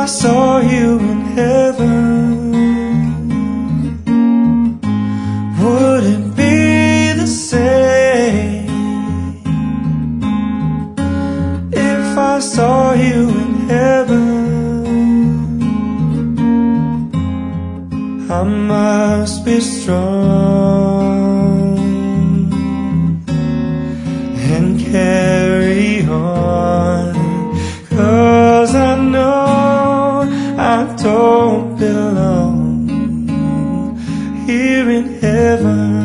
I saw you in heaven, would it be the same if I saw you in heaven? I must be strong and carry on, 'cause I know I don't belong here in heaven.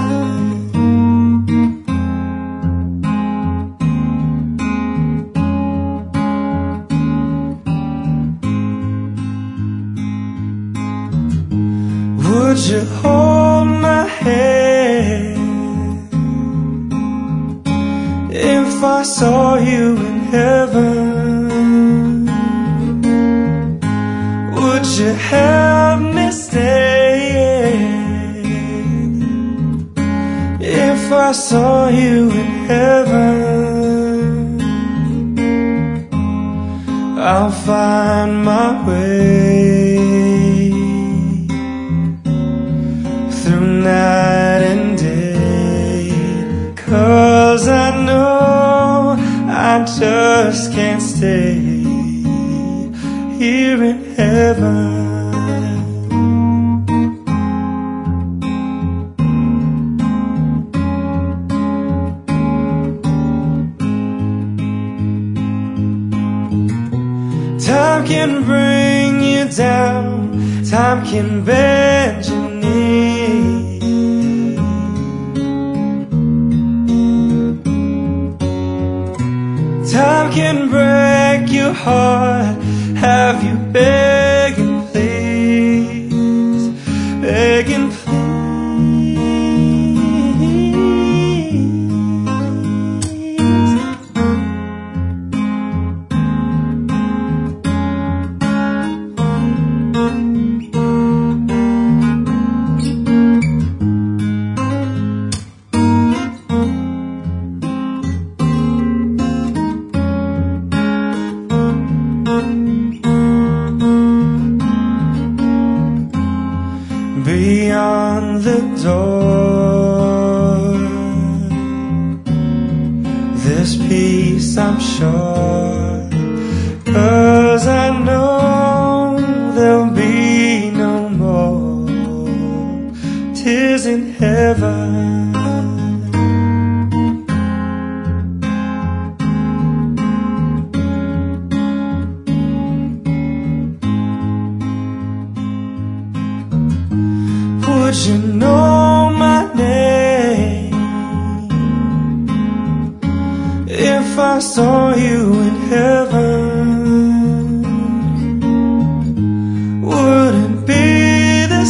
Would you hold my hand if I saw you in heaven? Would you help me stay if I saw you in heaven? I'll find my way through night and day, 'cause I know I just can't stay here in heaven. Time can bring you down, time can bend your knee. Time can break your heart, have you begging please, begging please. Beyond the door, this peace I'm sure, 'cause I know there'll be no more tears in heaven. Would you know my name if I saw you in heaven? Would it be the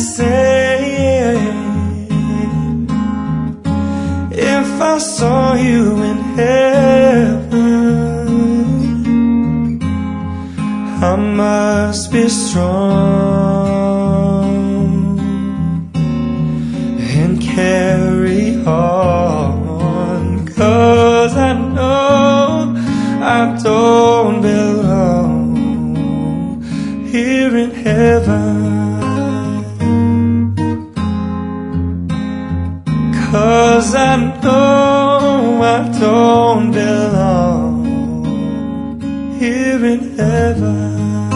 same if I saw you in heaven? I must be strong and carry on, 'cause I know I don't belong here in heaven. 'Cause I know I don't belong here in heaven.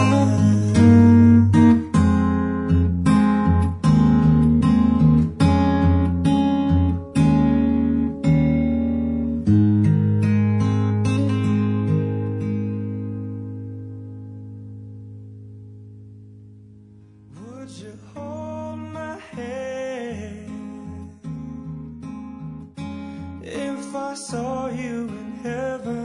Would you hold my hand if I saw you in heaven?